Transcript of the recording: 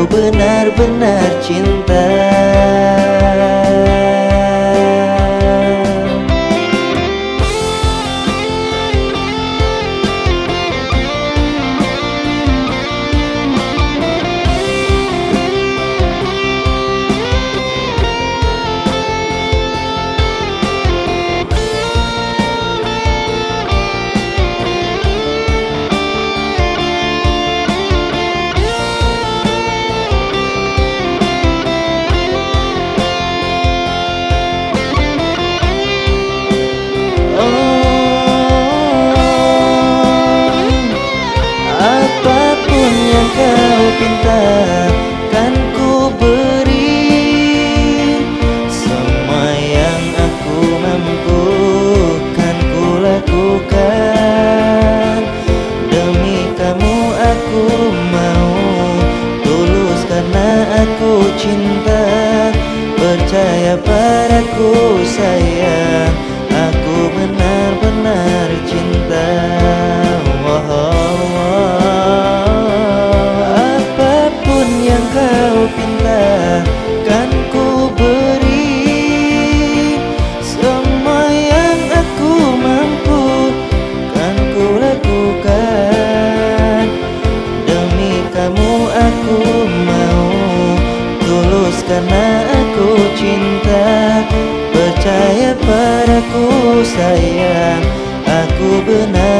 Aku benar-benar cinta. Apapun yang kau pinta kan ku beri. Semua yang aku mampu kan ku lakukan. Demi kamu aku mau, tulus karena aku cinta. Percaya padaku sayang, aku benar-benar cinta. Apapun yang kau pinta kan ku beri. Semua yang aku mampu kan ku lakukan. Demi kamu aku mau, tulus karena aku cinta. Percaya padaku sayang, aku benar